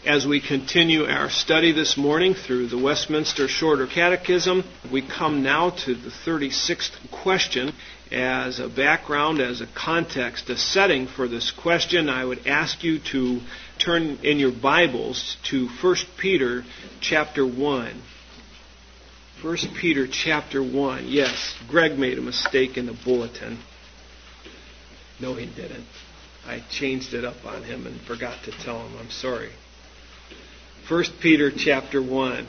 As we continue our study this morning through the Westminster Shorter Catechism, we come now to the 36th question. As a background, as a context, a setting for this question, I would ask you to turn in your Bibles to 1 Peter chapter 1. 1 Peter chapter 1. Yes, Greg made a mistake in the bulletin. No, he didn't. I changed it up on him and forgot to tell him. I'm sorry. 1 Peter chapter 1.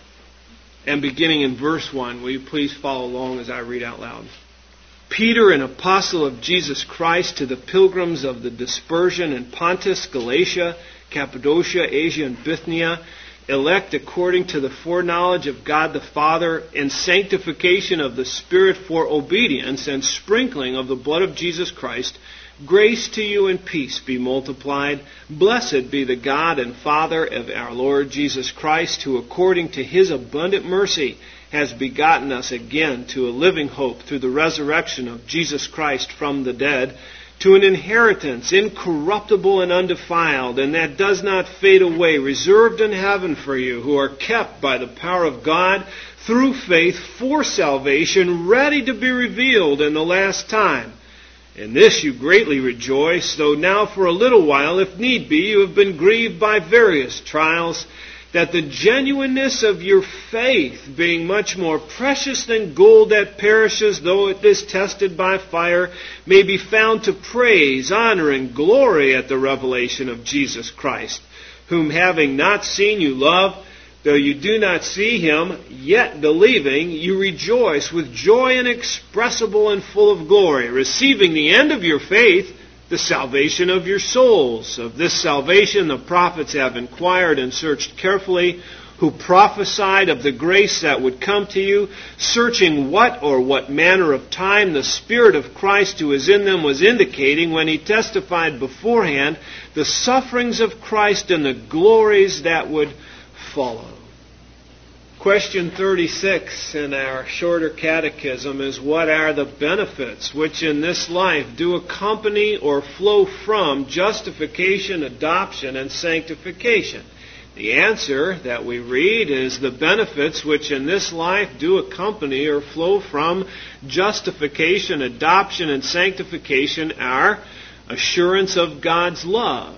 And beginning in verse 1, will you please follow along as I read out loud? Peter, an apostle of Jesus Christ, to the pilgrims of the dispersion in Pontus, Galatia, Cappadocia, Asia, and Bithynia, elect according to the foreknowledge of God the Father, and sanctification of the Spirit for obedience, and sprinkling of the blood of Jesus Christ, grace to you and peace be multiplied. Blessed be the God and Father of our Lord Jesus Christ, who according to His abundant mercy has begotten us again to a living hope through the resurrection of Jesus Christ from the dead, to an inheritance incorruptible and undefiled, and that does not fade away, reserved in heaven for you, who are kept by the power of God through faith for salvation, ready to be revealed in the last time. In this you greatly rejoice, though now for a little while, if need be, you have been grieved by various trials, that the genuineness of your faith, being much more precious than gold that perishes, though it is tested by fire, may be found to praise, honor, and glory at the revelation of Jesus Christ, whom having not seen you love, though you do not see Him, yet believing, you rejoice with joy inexpressible and full of glory, receiving the end of your faith, the salvation of your souls. Of this salvation the prophets have inquired and searched carefully, who prophesied of the grace that would come to you, searching what manner of time the Spirit of Christ who is in them was indicating when He testified beforehand the sufferings of Christ and the glories that would follow. Question 36 in our shorter catechism is, what are the benefits which in this life do accompany or flow from justification, adoption, and sanctification? The answer that we read is the benefits which in this life do accompany or flow from justification, adoption, and sanctification are assurance of God's love,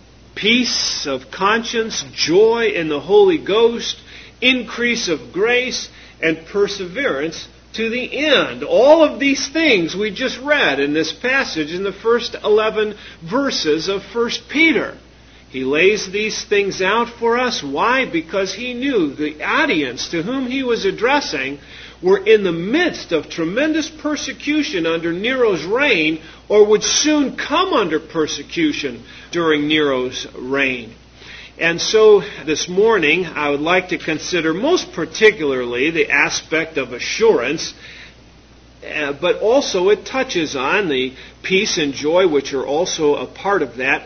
peace of conscience, joy in the Holy Ghost, increase of grace, and perseverance to the end. All of these things we just read in this passage in the first 11 verses of 1 Peter. He lays these things out for us. Why? Because he knew the audience to whom he was addressing were in the midst of tremendous persecution under Nero's reign, or would soon come under persecution during Nero's reign. And so this morning I would like to consider most particularly the aspect of assurance, but also it touches on the peace and joy which are also a part of that.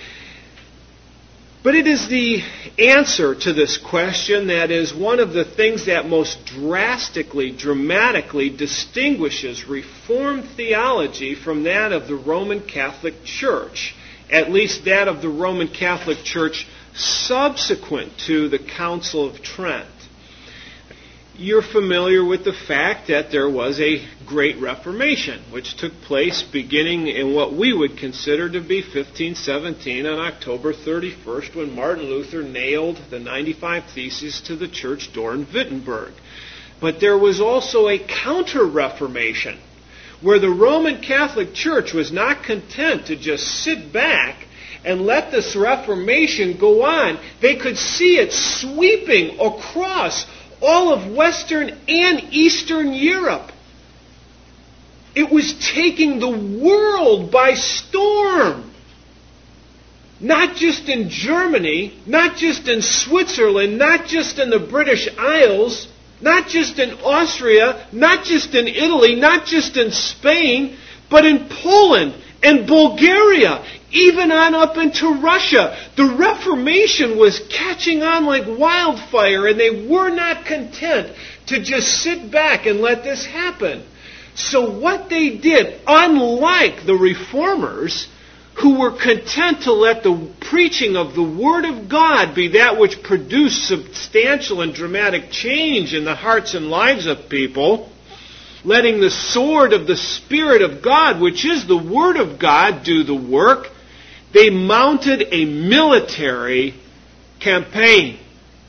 But it is the answer to this question that is one of the things that most drastically, dramatically distinguishes Reformed theology from that of the Roman Catholic Church, at least that of the Roman Catholic Church subsequent to the Council of Trent. You're familiar with the fact that there was a Great Reformation, which took place beginning in what we would consider to be 1517 on October 31st, when Martin Luther nailed the 95 Theses to the church door in Wittenberg. But there was also a Counter-Reformation, where the Roman Catholic Church was not content to just sit back and let this Reformation go on. They could see it sweeping across all of Western and Eastern Europe. It was taking the world by storm. Not just in Germany, not just in Switzerland, not just in the British Isles, not just in Austria, not just in Italy, not just in Spain, but in Poland and Bulgaria, even on up into Russia. The Reformation was catching on like wildfire, and they were not content to just sit back and let this happen. So what they did, unlike the Reformers, who were content to let the preaching of the Word of God be that which produced substantial and dramatic change in the hearts and lives of people, letting the sword of the Spirit of God, which is the Word of God, do the work, they mounted a military campaign.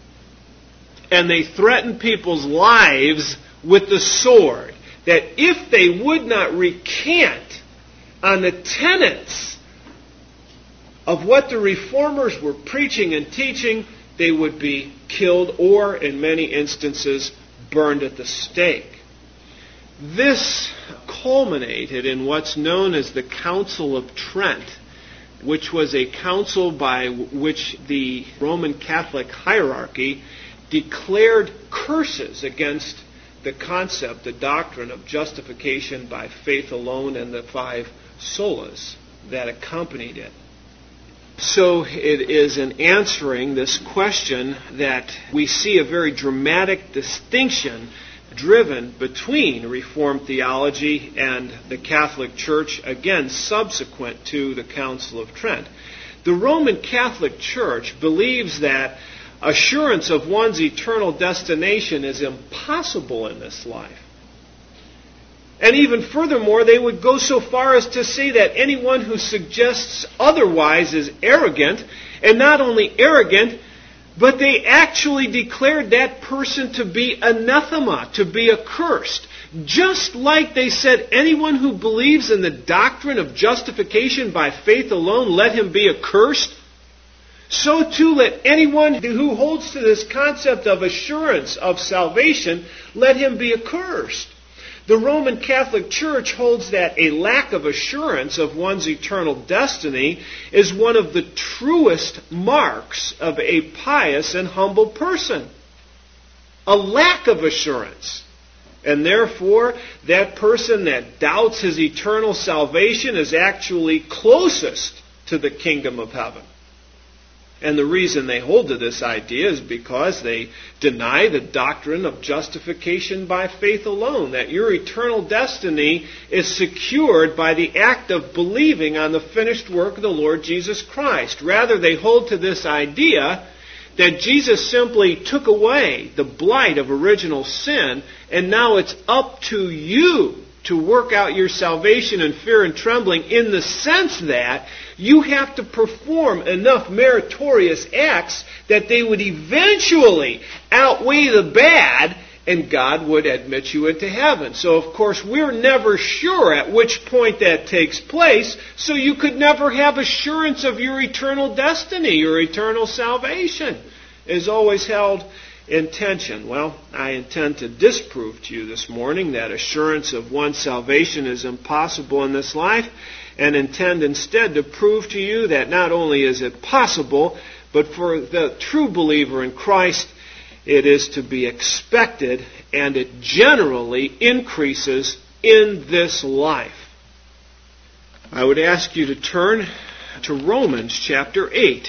And they threatened people's lives with the sword, that if they would not recant on the tenets of what the reformers were preaching and teaching, they would be killed or, in many instances, burned at the stake. This culminated in what's known as the Council of Trent, which was a council by which the Roman Catholic hierarchy declared curses against the concept, the doctrine of justification by faith alone and the 5 solas that accompanied it. So it is in answering this question that we see a very dramatic distinction driven between Reformed theology and the Catholic Church, again, subsequent to the Council of Trent. The Roman Catholic Church believes that assurance of one's eternal destination is impossible in this life. And even furthermore, they would go so far as to say that anyone who suggests otherwise is arrogant, and not only arrogant, but they actually declared that person to be anathema, to be accursed. Just like they said, anyone who believes in the doctrine of justification by faith alone, let him be accursed. So too, let anyone who holds to this concept of assurance of salvation, let him be accursed. The Roman Catholic Church holds that a lack of assurance of one's eternal destiny is one of the truest marks of a pious and humble person. A lack of assurance. And therefore, that person that doubts his eternal salvation is actually closest to the kingdom of heaven. And the reason they hold to this idea is because they deny the doctrine of justification by faith alone, that your eternal destiny is secured by the act of believing on the finished work of the Lord Jesus Christ. Rather, they hold to this idea that Jesus simply took away the blight of original sin, and now it's up to you to work out your salvation in fear and trembling, in the sense that you have to perform enough meritorious acts that they would eventually outweigh the bad, and God would admit you into heaven. So, of course, we're never sure at which point that takes place, so you could never have assurance of your eternal destiny. Your eternal salvation is always held in tension. Well, I intend to disprove to you this morning that assurance of one's salvation is impossible in this life, and intend instead to prove to you that not only is it possible, but for the true believer in Christ, it is to be expected, and it generally increases in this life. I would ask you to turn to Romans chapter 8.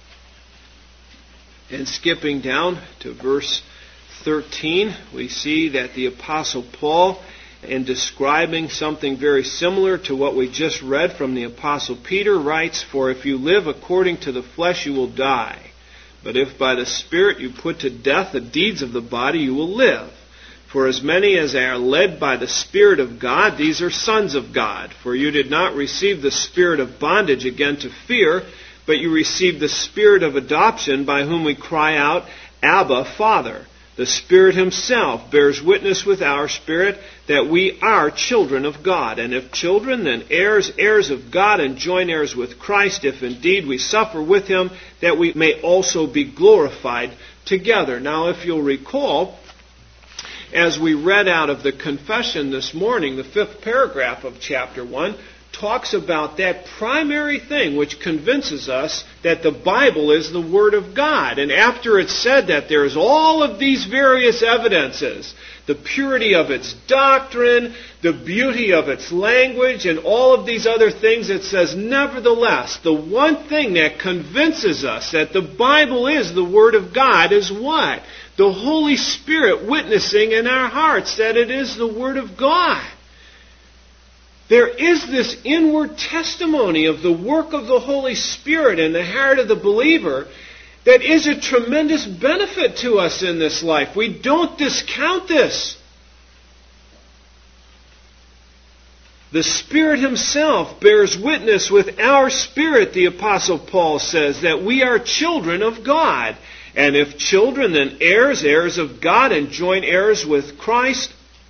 And skipping down to verse 13, we see that the Apostle Paul, in describing something very similar to what we just read from the Apostle Peter, writes, "For if you live according to the flesh, you will die. But if by the Spirit you put to death the deeds of the body, you will live. For as many as are led by the Spirit of God, these are sons of God. For you did not receive the spirit of bondage again to fear, but you received the Spirit of adoption, by whom we cry out, Abba, Father. The Spirit Himself bears witness with our spirit that we are children of God. And if children, then heirs, heirs of God, and joint heirs with Christ, if indeed we suffer with Him, that we may also be glorified together." Now, if you'll recall, as we read out of the confession this morning, the 5th paragraph of chapter 1 talks about that primary thing which convinces us that the Bible is the Word of God. And after it's said that there's all of these various evidences, the purity of its doctrine, the beauty of its language, and all of these other things, it says, nevertheless, the one thing that convinces us that the Bible is the Word of God is what? The Holy Spirit witnessing in our hearts that it is the Word of God. there is this inward testimony of the work of the Holy Spirit in the heart of the believer that is a tremendous benefit to us in this life. We don't discount this. The Spirit Himself bears witness with our spirit, the Apostle Paul says, that we are children of God. And if children, then heirs, heirs of God, and joint heirs with Christ,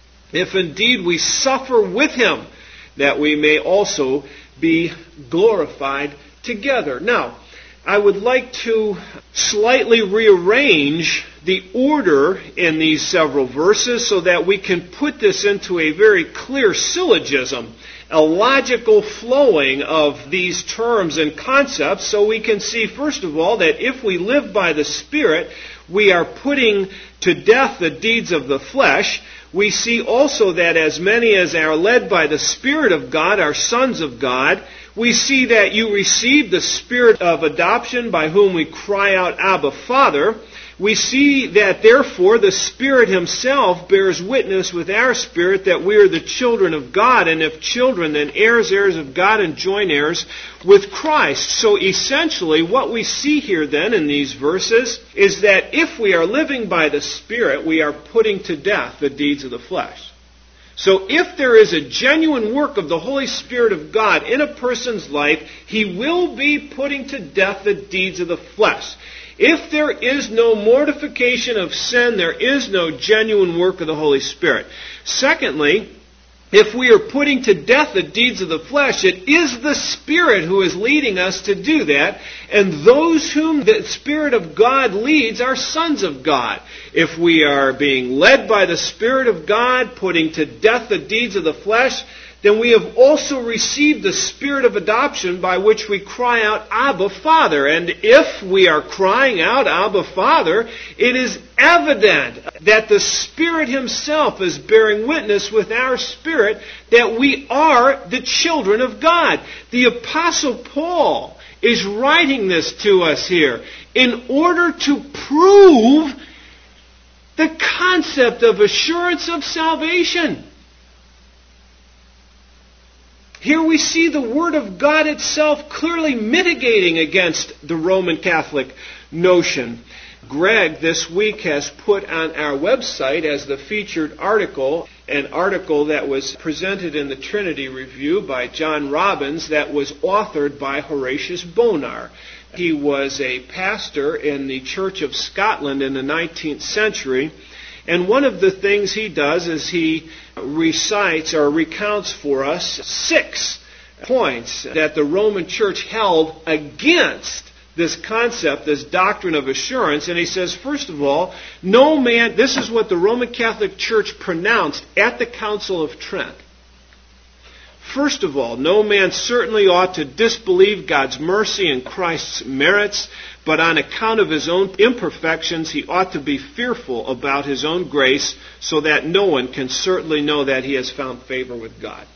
if indeed we suffer with Him, that we may also be glorified together. Now, I would like to slightly rearrange the order in these several verses so that we can put this into a very clear syllogism, a logical flowing of these terms and concepts, so we can see, first of all, that if we live by the Spirit, we are putting to death the deeds of the flesh. We see also that as many as are led by the Spirit of God are sons of God. We see that you receive the Spirit of adoption by whom we cry out, Abba, Father. We see that, therefore, the Spirit Himself bears witness with our spirit that we are the children of God, and if children, then heirs, heirs of God, and joint heirs with Christ. So essentially, what we see here then in these verses is that if we are living by the Spirit, we are putting to death the deeds of the flesh. So if there is a genuine work of the Holy Spirit of God in a person's life, he will be putting to death the deeds of the flesh. If there is no mortification of sin, there is no genuine work of the Holy Spirit. Secondly, if we are putting to death the deeds of the flesh, it is the Spirit who is leading us to do that, and those whom the Spirit of God leads are sons of God. If we are being led by the Spirit of God, putting to death the deeds of the flesh, then we have also received the Spirit of adoption by which we cry out, Abba, Father. And if we are crying out, Abba, Father, it is evident that the Spirit Himself is bearing witness with our spirit that we are the children of God. The Apostle Paul is writing this to us here in order to prove the concept of assurance of salvation. Here we see the Word of God itself clearly mitigating against the Roman Catholic notion. Greg this week has put on our website as the featured article, an article that was presented in the Trinity Review by John Robbins that was authored by Horatius Bonar. He was a pastor in the Church of Scotland in the 19th century. And one of the things he does is he recites or recounts for us 6 points that the Roman Church held against this concept, this doctrine of assurance. And he says, first of all, no man, this is what the Roman Catholic Church pronounced at the Council of Trent. First of all, no man certainly ought to disbelieve God's mercy and Christ's merits, but on account of his own imperfections, he ought to be fearful about his own grace, so that no one can certainly know that he has found favor with God.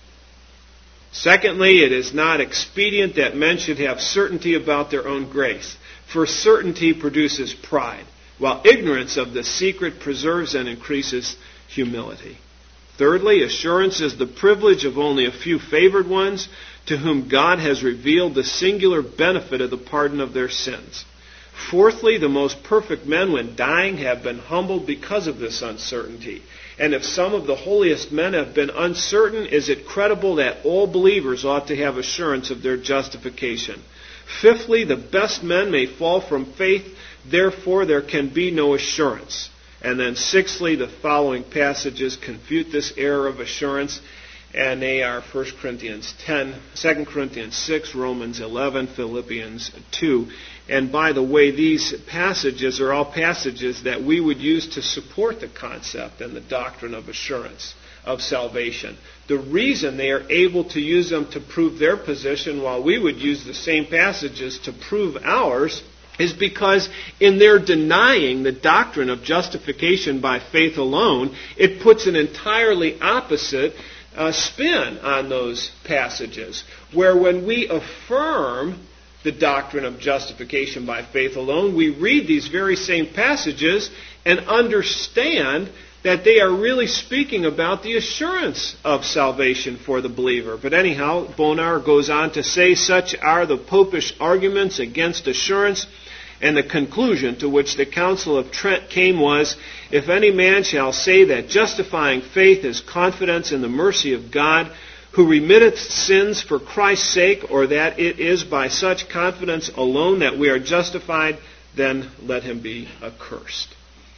Secondly, it is not expedient that men should have certainty about their own grace, for certainty produces pride, while ignorance of the secret preserves and increases humility. Thirdly, assurance is the privilege of only a few favored ones to whom God has revealed the singular benefit of the pardon of their sins. Fourthly, the most perfect men, when dying, have been humbled because of this uncertainty. And if some of the holiest men have been uncertain, is it credible that all believers ought to have assurance of their justification? Fifthly, the best men may fall from faith, therefore there can be no assurance. And then sixthly, the following passages confute this error of assurance, and they are 1 Corinthians 10, 2 Corinthians 6, Romans 11, Philippians 2. And by the way, these passages are all passages that we would use to support the concept and the doctrine of assurance of salvation. The reason they are able to use them to prove their position, while we would use the same passages to prove ours, is because in their denying the doctrine of justification by faith alone, it puts an entirely opposite spin on those passages. Where when we affirm the doctrine of justification by faith alone, we read these very same passages and understand that they are really speaking about the assurance of salvation for the believer. But anyhow, Bonar goes on to say, such are the popish arguments against assurance, and the conclusion to which the Council of Trent came was, if any man shall say that justifying faith is confidence in the mercy of God, who remitteth sins for Christ's sake, or that it is by such confidence alone that we are justified, then let him be accursed.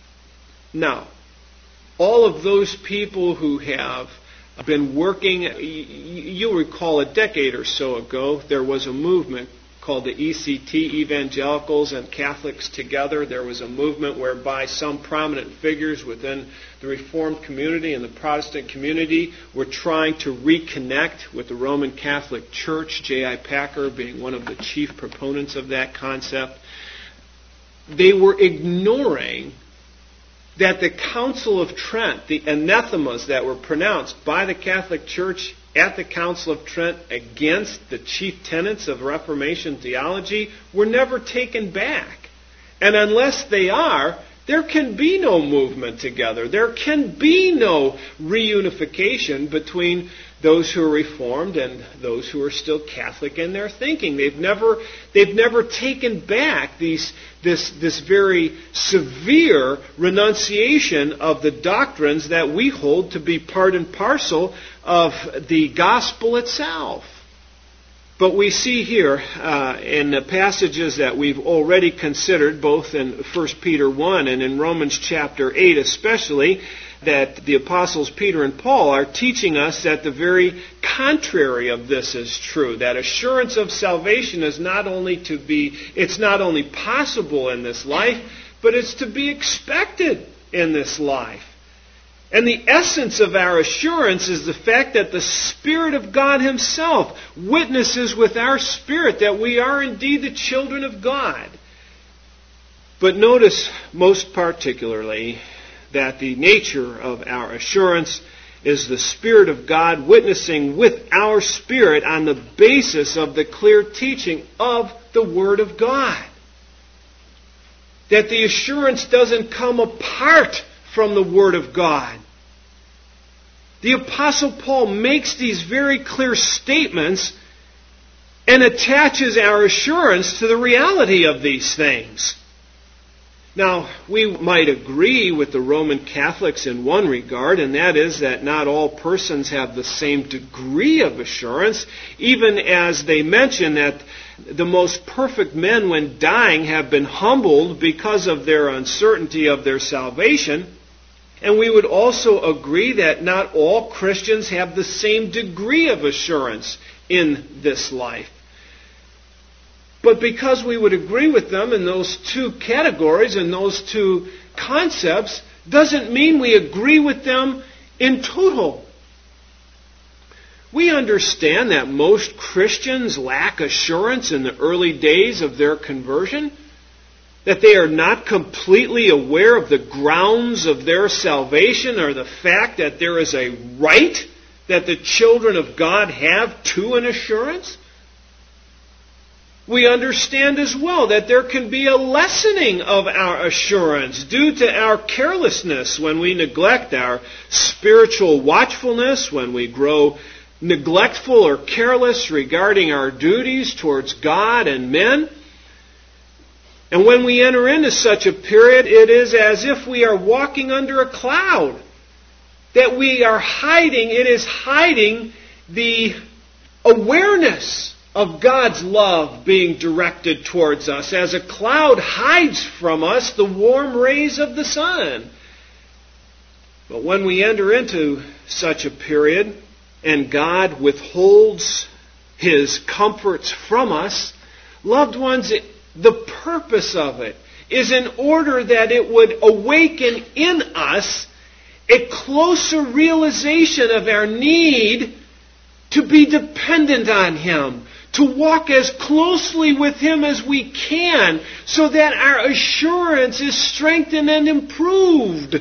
Now, all of those people who have been working, you'll recall a decade or so ago, there was a movement called the ECT, Evangelicals and Catholics Together. There was a movement whereby some prominent figures within the Reformed community and the Protestant community were trying to reconnect with the Roman Catholic Church, J.I. Packer being one of the chief proponents of that concept. They were ignoring that the Council of Trent, the anathemas that were pronounced by the Catholic Church at the Council of Trent against the chief tenets of Reformation theology, were never taken back. And unless they are, there can be no movement together. There can be no reunification between those who are Reformed and those who are still Catholic in their thinking. They've never taken back this very severe renunciation of the doctrines that we hold to be part and parcel of the gospel itself. But we see here in the passages that we've already considered, both in 1 Peter 1 and in Romans chapter 8 especially, that the apostles Peter and Paul are teaching us that the very contrary of this is true. That assurance of salvation is it's not only possible in this life, but it's to be expected in this life. And the essence of our assurance is the fact that the Spirit of God Himself witnesses with our spirit that we are indeed the children of God. But notice most particularly that the nature of our assurance is the Spirit of God witnessing with our spirit on the basis of the clear teaching of the Word of God. That the assurance doesn't come apart from the Word of God. The Apostle Paul makes these very clear statements and attaches our assurance to the reality of these things. Now, we might agree with the Roman Catholics in one regard, and that is that not all persons have the same degree of assurance, even as they mention that the most perfect men, when dying, have been humbled because of their uncertainty of their salvation. And we would also agree that not all Christians have the same degree of assurance in this life. But because we would agree with them in those two categories and those two concepts, doesn't mean we agree with them in total. We understand that most Christians lack assurance in the early days of their conversion, that they are not completely aware of the grounds of their salvation or the fact that there is a right that the children of God have to an assurance. We understand as well that there can be a lessening of our assurance due to our carelessness when we neglect our spiritual watchfulness, when we grow neglectful or careless regarding our duties towards God and men. And when we enter into such a period, it is as if we are walking under a cloud. That we are hiding, it is hiding the awareness of God's love being directed towards us, as a cloud hides from us the warm rays of the sun. But when we enter into such a period, and God withholds His comforts from us, loved ones, the purpose of it is in order that it would awaken in us a closer realization of our need to be dependent on Him, to walk as closely with Him as we can, so that our assurance is strengthened and improved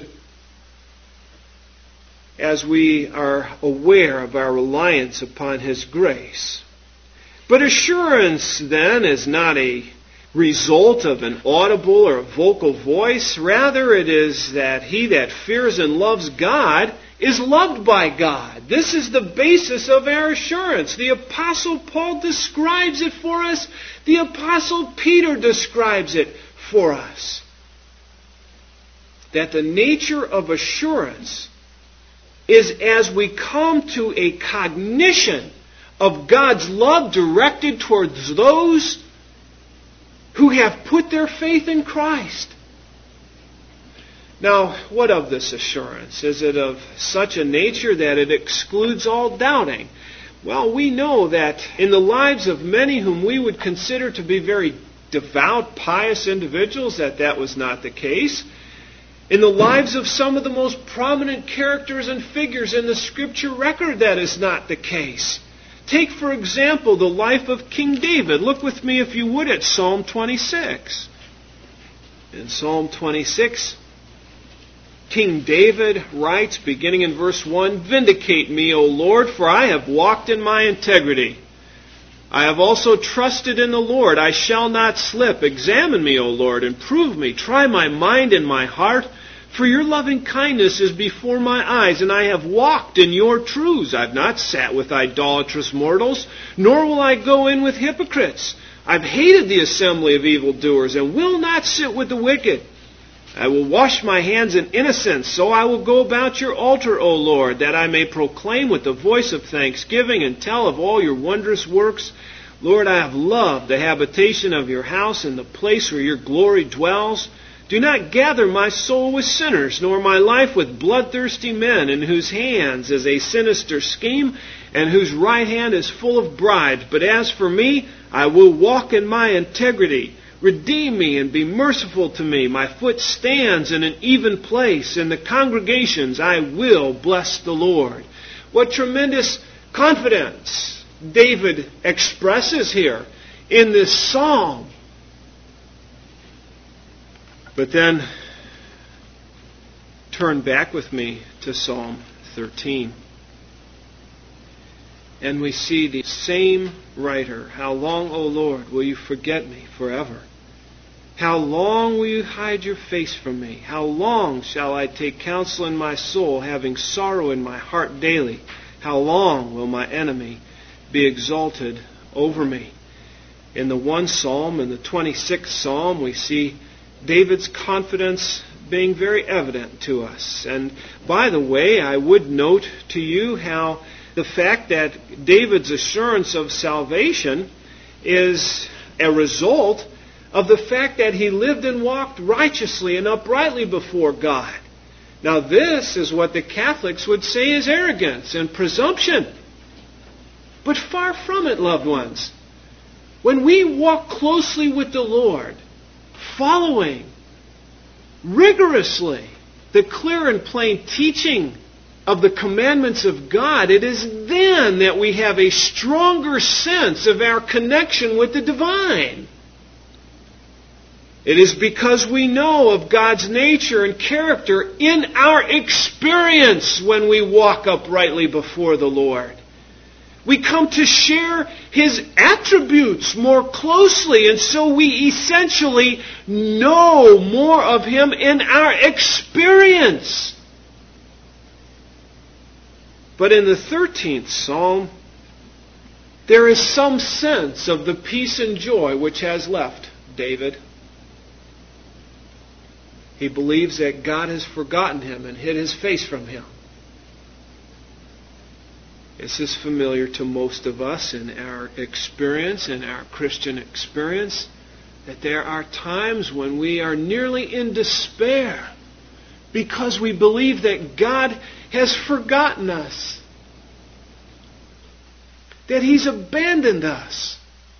as we are aware of our reliance upon His grace. But assurance, then, is not a result of an audible or a vocal voice. Rather, it is that he that fears and loves God is loved by God. This is the basis of our assurance. The Apostle Paul describes it for us. The Apostle Peter describes it for us. That the nature of assurance is as we come to a cognition of God's love directed towards those who have put their faith in Christ. Now, what of this assurance? Is it of such a nature that it excludes all doubting? Well, we know that in the lives of many whom we would consider to be very devout, pious individuals, that was not the case. In the lives of some of the most prominent characters and figures in the Scripture record, that is not the case. Take, for example, the life of King David. Look with me, if you would, at Psalm 26. In Psalm 26, King David writes, beginning in verse 1, "Vindicate me, O Lord, for I have walked in my integrity. I have also trusted in the Lord. I shall not slip. Examine me, O Lord, and prove me. Try my mind and my heart. For your loving kindness is before my eyes, and I have walked in your truths. I have not sat with idolatrous mortals, nor will I go in with hypocrites. I've hated the assembly of evildoers, and will not sit with the wicked. I will wash my hands in innocence, so I will go about your altar, O Lord, that I may proclaim with the voice of thanksgiving and tell of all your wondrous works. Lord, I have loved the habitation of your house and the place where your glory dwells. Do not gather my soul with sinners, nor my life with bloodthirsty men, in whose hands is a sinister scheme, and whose right hand is full of bribes. But as for me, I will walk in my integrity. Redeem me and be merciful to me. My foot stands in an even place. In the congregations I will bless the Lord." What tremendous confidence David expresses here in this psalm. But then, turn back with me to Psalm 13. And we see the same writer. "How long, O Lord, will you forget me forever? How long will you hide your face from me? How long shall I take counsel in my soul, having sorrow in my heart daily? How long will my enemy be exalted over me?" In the one psalm, in the 26th psalm, we see David's confidence being very evident to us. And by the way, I would note to you how the fact that David's assurance of salvation is a result of the fact that he lived and walked righteously and uprightly before God. Now this is what the Catholics would say is arrogance and presumption. But far from it, loved ones. When we walk closely with the Lord, following rigorously the clear and plain teaching of the commandments of God, it is then that we have a stronger sense of our connection with the divine. It is because we know of God's nature and character in our experience when we walk uprightly before the Lord. We come to share His attributes more closely, and so we essentially know more of Him in our experience. But in the 13th Psalm, there is some sense of the peace and joy which has left David. He believes that God has forgotten him and hid His face from him. This is familiar to most of us in our experience, in our Christian experience, that there are times when we are nearly in despair because we believe that God has forgotten us, that He's abandoned us.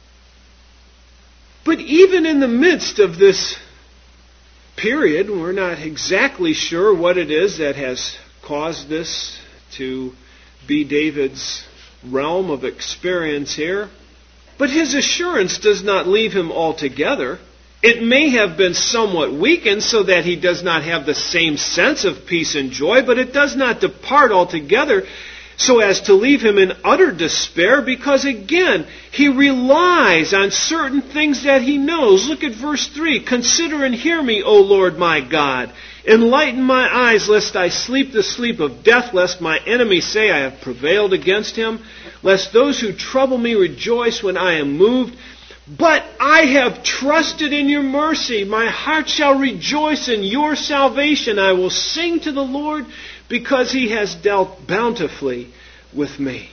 But even in the midst of this period, we're not exactly sure what it is that has caused this to be David's realm of experience here. But his assurance does not leave him altogether. It may have been somewhat weakened so that he does not have the same sense of peace and joy, but it does not depart altogether so as to leave him in utter despair, because again, he relies on certain things that he knows. Look at verse 3. Consider and hear me, O Lord my God. Enlighten my eyes, lest I sleep the sleep of death, lest my enemies say I have prevailed against him, lest those who trouble me rejoice when I am moved. But I have trusted in your mercy. My heart shall rejoice in your salvation. I will sing to the Lord, because he has dealt bountifully with me.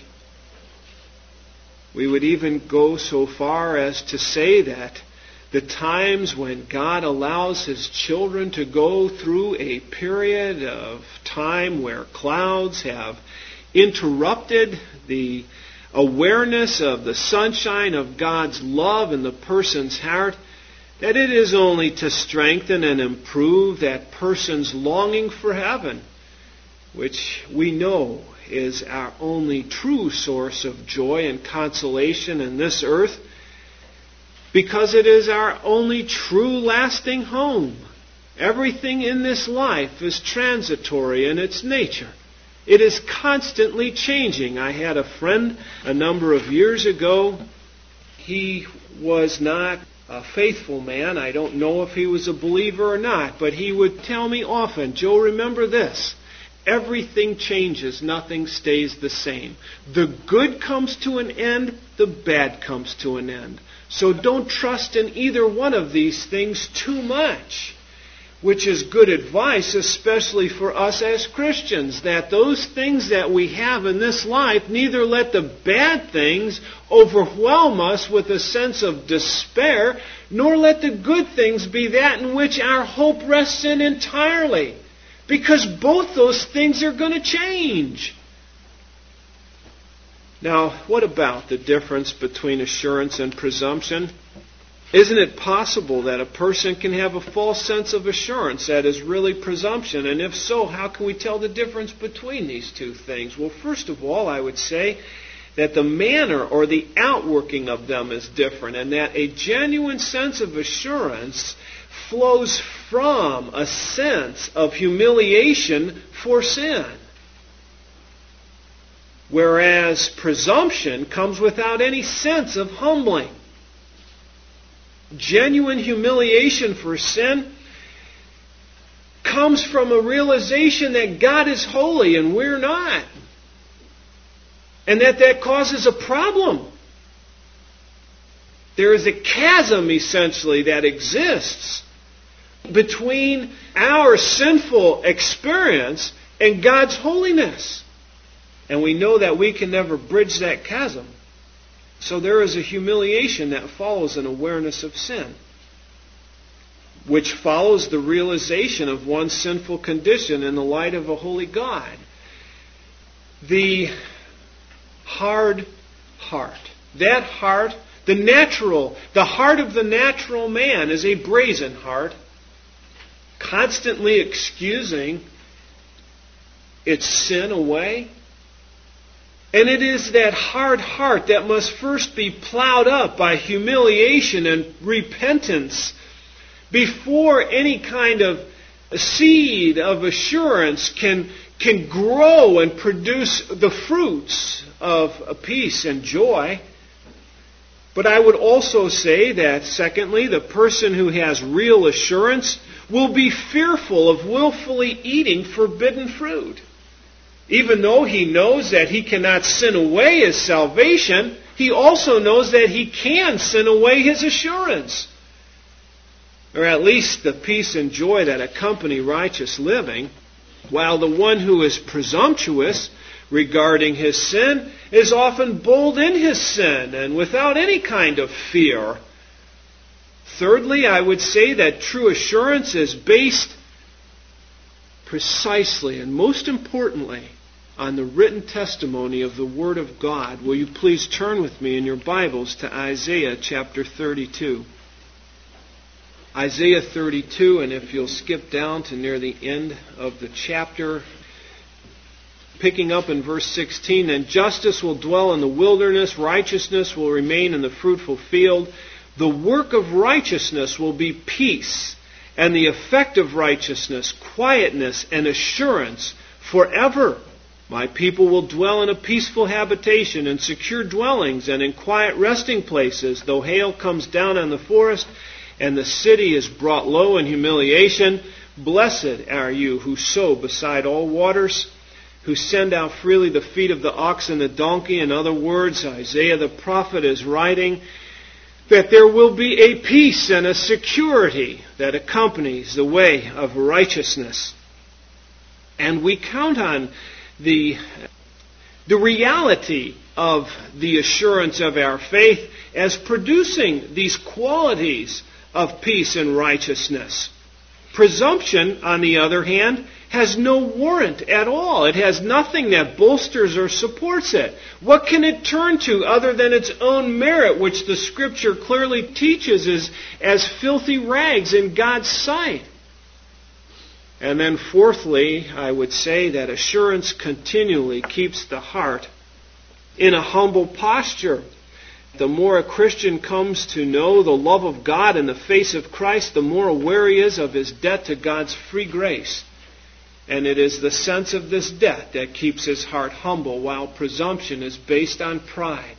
We would even go so far as to say that the times when God allows his children to go through a period of time where clouds have interrupted the awareness of the sunshine of God's love in the person's heart, that it is only to strengthen and improve that person's longing for heaven, which we know is our only true source of joy and consolation in this earth, because it is our only true lasting home. Everything in this life is transitory in its nature. It is constantly changing. I had a friend a number of years ago. He was not a faithful man. I don't know if he was a believer or not, but he would tell me often, Joe, remember this. Everything changes. Nothing stays the same. The good comes to an end. The bad comes to an end. So don't trust in either one of these things too much, which is good advice, especially for us as Christians, that those things that we have in this life, neither let the bad things overwhelm us with a sense of despair, nor let the good things be that in which our hope rests in entirely. Because both those things are going to change. Now, what about the difference between assurance and presumption? Isn't it possible that a person can have a false sense of assurance that is really presumption? And if so, how can we tell the difference between these two things? Well, first of all, I would say that the manner or the outworking of them is different, and that a genuine sense of assurance flows from a sense of humiliation for sin, whereas presumption comes without any sense of humbling. Genuine humiliation for sin comes from a realization that God is holy and we're not, and that causes a problem. There is a chasm, essentially, that exists between our sinful experience and God's holiness. And we know that we can never bridge that chasm. So there is a humiliation that follows an awareness of sin, which follows the realization of one's sinful condition in the light of a holy God. The hard heart. That heart, the heart of the natural man is a brazen heart, constantly excusing its sin away. And it is that hard heart that must first be plowed up by humiliation and repentance before any kind of seed of assurance can grow and produce the fruits of peace and joy. But I would also say that, secondly, the person who has real assurance will be fearful of willfully eating forbidden fruit. Even though he knows that he cannot sin away his salvation, he also knows that he can sin away his assurance, or at least the peace and joy that accompany righteous living, while the one who is presumptuous regarding his sin is often bold in his sin and without any kind of fear. Thirdly, I would say that true assurance is based precisely and most importantly on the written testimony of the Word of God. Will you please turn with me in your Bibles to Isaiah chapter 32. Isaiah 32, and if you'll skip down to near the end of the chapter, picking up in verse 16, "And justice will dwell in the wilderness, righteousness will remain in the fruitful field. The work of righteousness will be peace, and the effect of righteousness, quietness and assurance forever. My people will dwell in a peaceful habitation, in secure dwellings, and in quiet resting places, though hail comes down on the forest, and the city is brought low in humiliation. Blessed are you who sow beside all waters, who send out freely the feet of the ox and the donkey. In other words, Isaiah the prophet is writing that there will be a peace and a security that accompanies the way of righteousness. And we count on the reality of the assurance of our faith as producing these qualities of peace and righteousness. Presumption, on the other hand, has no warrant at all. It has nothing that bolsters or supports it. What can it turn to other than its own merit, which the Scripture clearly teaches is as filthy rags in God's sight? And then fourthly, I would say that assurance continually keeps the heart in a humble posture. The more a Christian comes to know the love of God in the face of Christ, the more aware he is of his debt to God's free grace. And it is the sense of this debt that keeps his heart humble, while presumption is based on pride.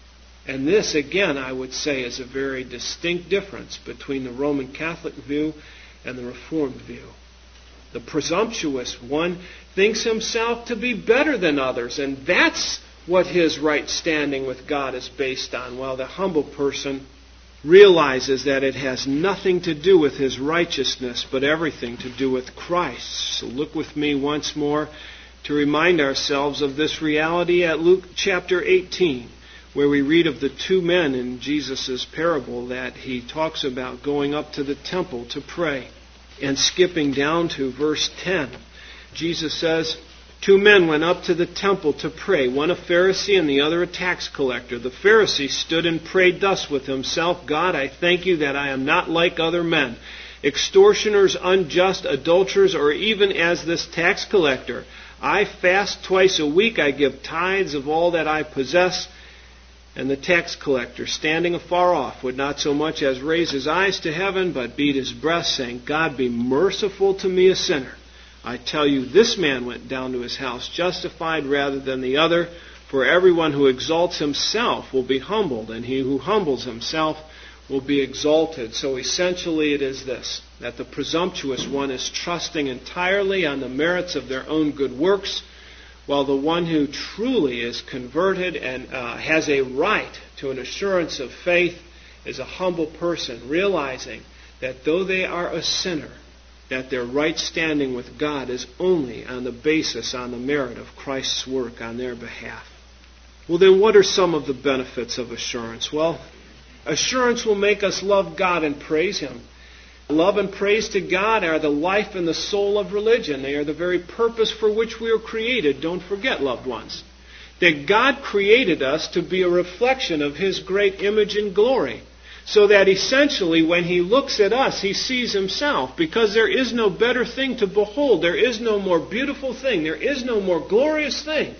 And this, again, I would say, is a very distinct difference between the Roman Catholic view and the Reformed view. The presumptuous one thinks himself to be better than others, and that's what his right standing with God is based on, while the humble person realizes that it has nothing to do with his righteousness, but everything to do with Christ. So look with me once more to remind ourselves of this reality at Luke chapter 18, where we read of the two men in Jesus' parable that he talks about going up to the temple to pray. And skipping down to verse 10, Jesus says, two men went up to the temple to pray, one a Pharisee and the other a tax collector. The Pharisee stood and prayed thus with himself, God, I thank you that I am not like other men, extortioners, unjust, adulterers, or even as this tax collector. I fast twice a week, I give tithes of all that I possess. And the tax collector, standing afar off, would not so much as raise his eyes to heaven, but beat his breast, saying, God, be merciful to me, a sinner. I tell you, this man went down to his house justified rather than the other. For everyone who exalts himself will be humbled, and he who humbles himself will be exalted. So essentially it is this, that the presumptuous one is trusting entirely on the merits of their own good works, while the one who truly is converted and has a right to an assurance of faith is a humble person, realizing that though they are a sinner, that their right standing with God is only on the basis, on the merit of Christ's work on their behalf. Well, then what are some of the benefits of assurance? Well, assurance will make us love God and praise Him. Love and praise to God are the life and the soul of religion. They are the very purpose for which we are created. Don't forget, loved ones, that God created us to be a reflection of His great image and glory. So that essentially when He looks at us, He sees Himself. Because there is no better thing to behold. There is no more beautiful thing. There is no more glorious thing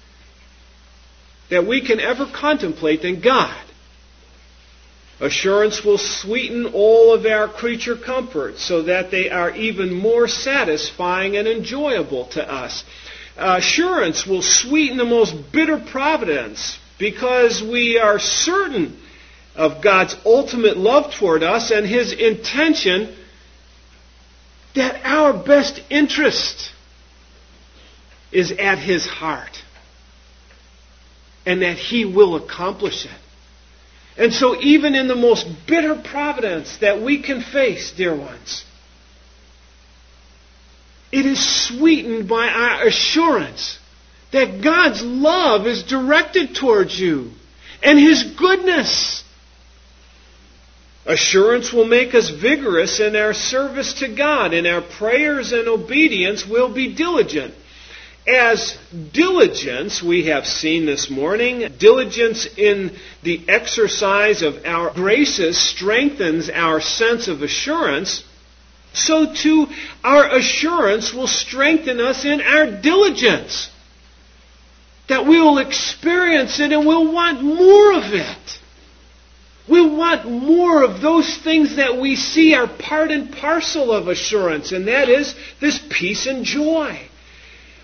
that we can ever contemplate than God. Assurance will sweeten all of our creature comforts so that they are even more satisfying and enjoyable to us. Assurance will sweeten the most bitter providence because we are certain of God's ultimate love toward us and His intention that our best interest is at His heart and that He will accomplish it. And so even in the most bitter providence that we can face, dear ones, it is sweetened by our assurance that God's love is directed towards you and His goodness. Assurance will make us vigorous in our service to God. In our prayers and obedience, we'll be diligent. As diligence, we have seen this morning, diligence in the exercise of our graces strengthens our sense of assurance, so too our assurance will strengthen us in our diligence. That we will experience it and we'll want more of it. We'll want more of those things that we see are part and parcel of assurance, and that is this peace and joy.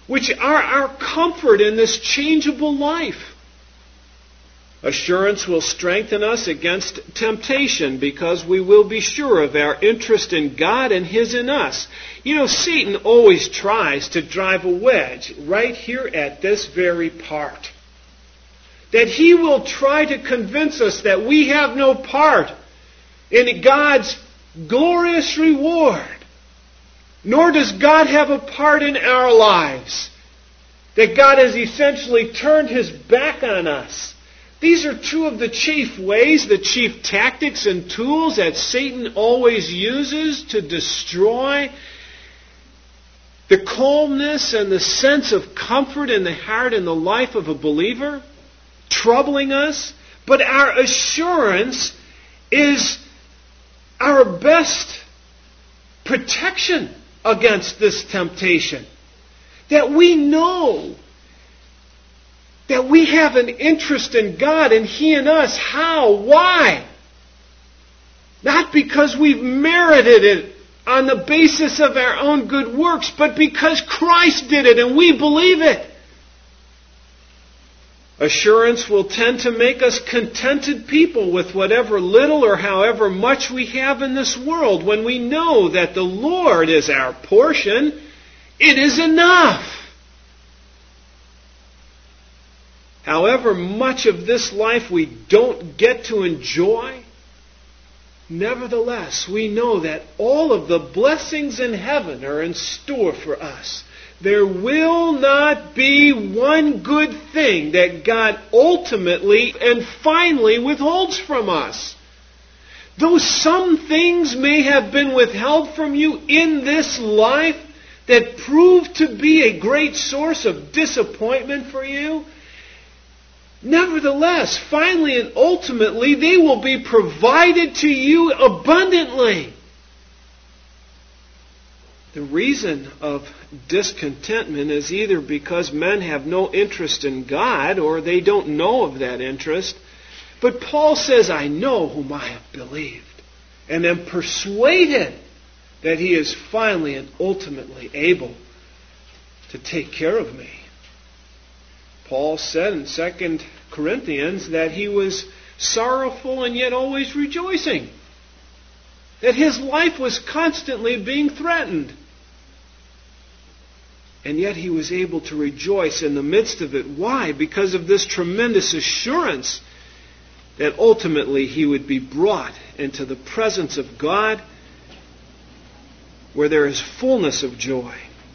which are our comfort in this changeable life. Assurance will strengthen us against temptation because we will be sure of our interest in God and His in us. You know, Satan always tries to drive a wedge right here at this very part. That he will try to convince us that we have no part in God's glorious reward. Nor does God have a part in our lives. That God has essentially turned His back on us. These are two of the chief ways, the chief tactics and tools that Satan always uses to destroy the calmness and the sense of comfort in the heart and the life of a believer, troubling us. But our assurance is our best protection against this temptation. That we know that we have an interest in God and He in us. How? Why? Not because we've merited it on the basis of our own good works, but because Christ did it and we believe it. Assurance will tend to make us contented people with whatever little or however much we have in this world. When we know that the Lord is our portion, it is enough. However much of this life we don't get to enjoy, nevertheless, we know that all of the blessings in heaven are in store for us. There will not be one good thing that God ultimately and finally withholds from us. Though some things may have been withheld from you in this life that proved to be a great source of disappointment for you, nevertheless, finally and ultimately, they will be provided to you abundantly. The reason of discontentment is either because men have no interest in God or they don't know of that interest. But Paul says, I know whom I have believed and am persuaded that He is finally and ultimately able to take care of me. Paul said in 2 Corinthians that he was sorrowful and yet always rejoicing. That his life was constantly being threatened. And yet he was able to rejoice in the midst of it. Why? Because of this tremendous assurance that ultimately he would be brought into the presence of God where there is fullness of joy.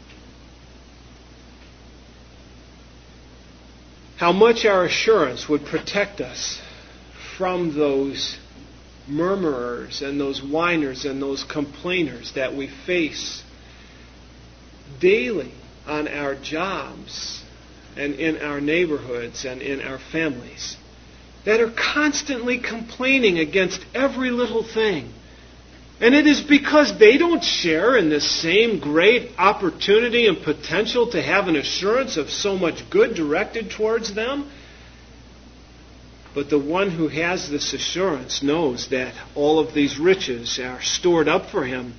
How much our assurance would protect us from those murmurers and those whiners and those complainers that we face daily on our jobs and in our neighborhoods and in our families, that are constantly complaining against every little thing. And it is because they don't share in this same great opportunity and potential to have an assurance of so much good directed towards them. But the one who has this assurance knows that all of these riches are stored up for him.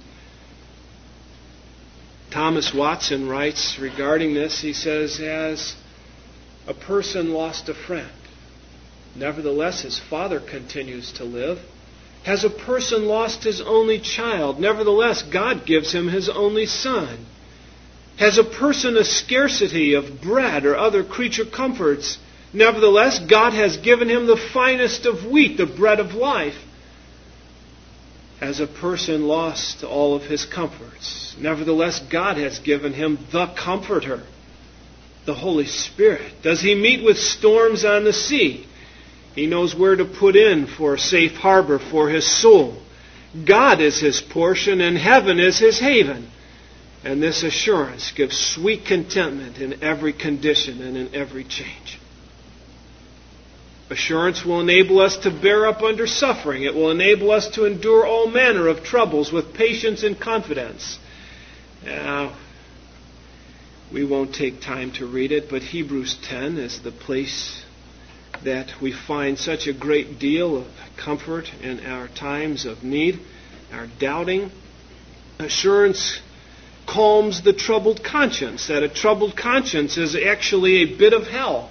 Thomas Watson writes regarding this, he says, as a person lost a friend, nevertheless his father continues to live. Has a person lost his only child, nevertheless God gives him his only son. Has a person a scarcity of bread or other creature comforts, nevertheless God has given him the finest of wheat, the bread of life. Has a person lost all of his comforts, nevertheless God has given him the Comforter, the Holy Spirit. Does he meet with storms on the sea? He knows where to put in for a safe harbor for his soul. God is his portion and heaven is his haven. And this assurance gives sweet contentment in every condition and in every change. Assurance will enable us to bear up under suffering. It will enable us to endure all manner of troubles with patience and confidence. Now, we won't take time to read it, but Hebrews 10 is the place that we find such a great deal of comfort in our times of need, our doubting. Assurance calms the troubled conscience, that a troubled conscience is actually a bit of hell.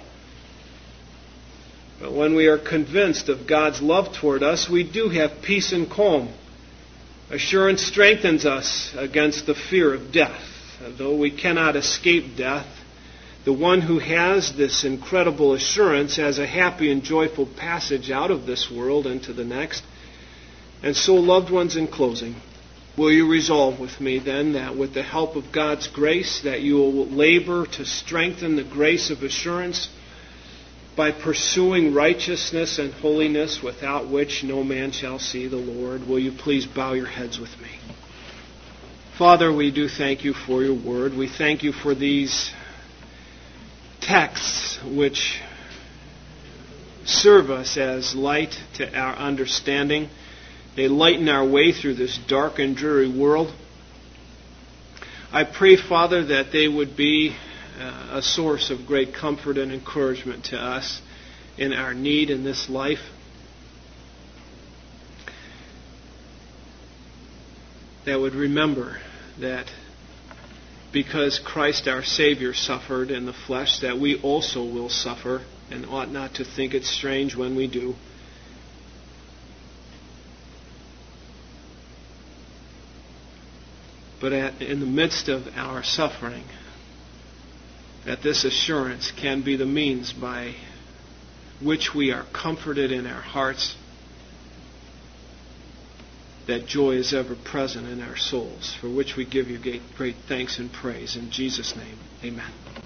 But when we are convinced of God's love toward us, we do have peace and calm. Assurance strengthens us against the fear of death. Though we cannot escape death, the one who has this incredible assurance has a happy and joyful passage out of this world into the next. And so, loved ones, in closing, will you resolve with me then that with the help of God's grace that you will labor to strengthen the grace of assurance by pursuing righteousness and holiness without which no man shall see the Lord? Will you please bow your heads with me? Father, we do thank you for your word. We thank you for these texts which serve us as light to our understanding. They lighten our way through this dark and dreary world. I pray, Father, that they would be a source of great comfort and encouragement to us in our need in this life. That would remember that because Christ our Savior suffered in the flesh, that we also will suffer, and ought not to think it strange when we do. But in the midst of our suffering, that this assurance can be the means by which we are comforted in our hearts, that joy is ever present in our souls, for which we give you great thanks and praise. In Jesus' name, amen.